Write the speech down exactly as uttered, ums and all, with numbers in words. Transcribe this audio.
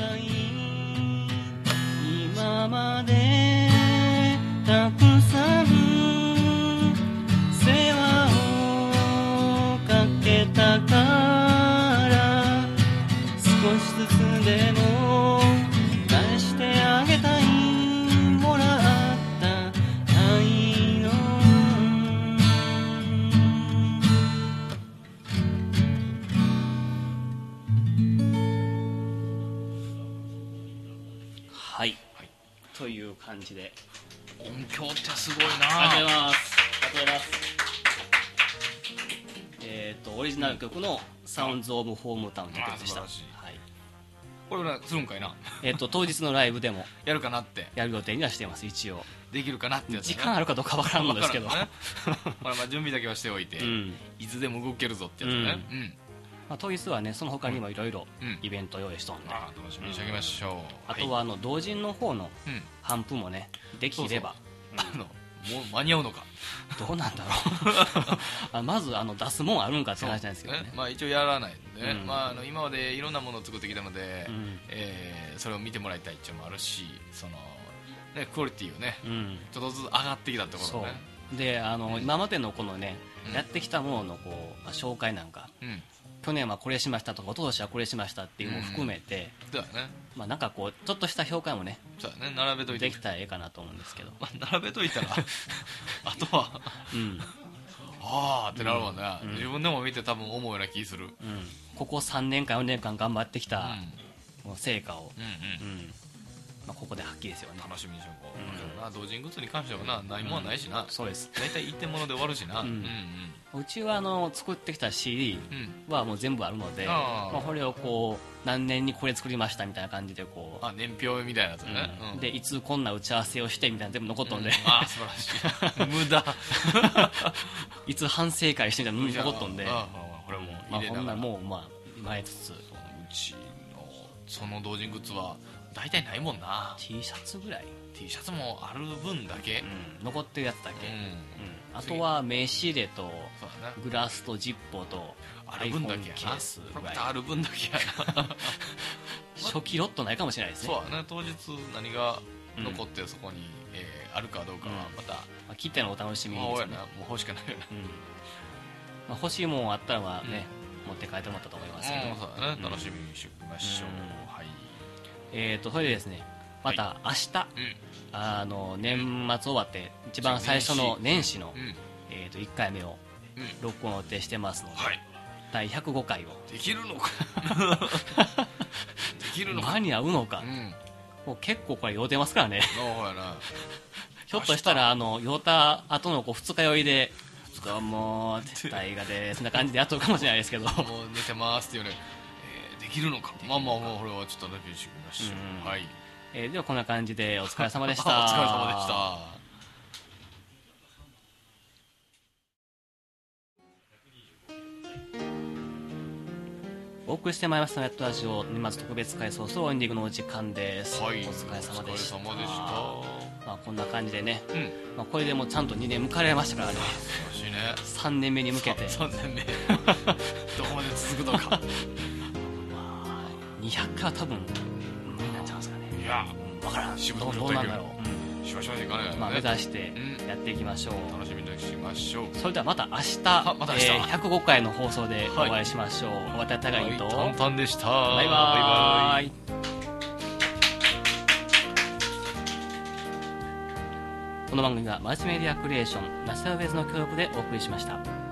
たい今までたくさん世話をかけたから少しずつでも返してあげたいもらった愛のはい、はい、という感じで音響ってすごいな。 ありがとうございます。ありがとうございます。えっ、ー、とオリジナル曲のサウンズオブホームタウンの曲でした。はい。 これはするんかいな。 えっと当日のライブでもやるかなってやる予定にはしてます。一応できるかなってやつ、ね、 時間あるかどうかわからんのですけど、ね、 まあ準備だけはしておいて、うん、いつでも動けるぞってやつね。うん。うんまあ、当日はねその他にもいろいろイベント用意しとんで、うん、 あ楽しみにしてあげましょう。うん、 あとはあの同人の方の頒布もねできれば、 そうそう、あのもう間に合うのかどうなんだろうあまずあの出すもんあるんかって話なんですけど ね, ね、 まあ、一応やらないんでね、うんまあ、あの今までいろんなものを作ってきたので、うんえー、それを見てもらいたいっていうのもあるしその、ね、クオリティをね、うん、ちょっとずつ上がってきたってことね。 であの、うん、今までのこのね、うん、やってきたもののこう、まあ、紹介なんか、うん去年はこれしましたとか一昨年はこれしましたっていうのも含めて、 うんそうだねまあ、なんかこうちょっとした評価もねそうだね並べといてできたらええかなと思うんですけど、 まあ、並べといたらあとは、うん、ああってなるもんね、うん、自分でも見て多分思うような気する、うん、 ここさんねんかんよねんかん頑張ってきた、うん、成果を、うんうんうんまあ、ここで発揮ですよね。 楽しみにしよう、うん、な同人グッズに関してはなないもんはないしな、 うん、そうです大体一点物で終わるしな、うんうんうん、うちはあの作ってきた シーディー はもう全部あるので、うんあまあ、これをこう何年にこれ作りましたみたいな感じでこうあ年表みたいなやつね、 うん、でいつこんな打ち合わせをしてみたいな全部残っとんで、うん、 あ素晴らしい無駄いつ反省会してみたいな残っとんであこれもまあ、こんなもうまあ前つつうちのその同人グッズは大体ないもんな。 T シャツぐらい T シャツもある分だけ、 うん、残ってるやつだけ、うんうん、あとは名刺入れとグラスとジッポーとある分だけやなケースぐらいある分だけやな初期ロットないかもしれないですね。 そうだね当日何が残ってそこに、うんえー、あるかどうかはまた、うんまあ、切ってのお楽しみですね。 もうやなもう欲しくないよな、うんまあ、欲しいもんあったらはね、うん、持って帰ってもらったと思いますけど、 うん、そうだね楽しみにしておきましょう、うん、はいえーとそれでですねまた明日、はいうん、あの年末終わって一番最初の年始の、うんえー、といっかいめを録音予定してますので、うんはい、だいひゃくごかいをできるのかできるのか間に合うのか、うん、もう結構これ酔うてますからねやなひょっとしたらあの酔った後のこう二日酔いでどうも大河でそんな感じでやっとるかもしれないですけどもう寝てますっていうね、えー、できるのかまあまあもうこれはちょっとだけしてみましょう、うん、はいえー、ではこんな感じでお疲れ様でしたお疲れ様でした。 お送りしてまいりましたネットラジオ年末特別会早々エンディングのお時間です、 はい、 お疲れ様でした。 お疲れ様でした。 まあ、こんな感じでね、うんまあ、これでもちゃんとにねん迎えられましたからね。 素晴らしいね。 さんねんめに向けてさんねんめどこまで続くのかまあにひゃっかいは多分無理なんちゃうんですかね。 いや分からんどうなんだろう、うんしばしばしいかないよね、 まあ、目指してやっていきましょう、 うん、楽しみにしましょう。 それではまた明日、 また明日、 えー、ひゃくごかいの放送でお会いしましょう、はい、また高木とタンタンでした。 バイバーイ。この番組はマルチメディアクリエーションナショナルウェイズの協力でお送りしました。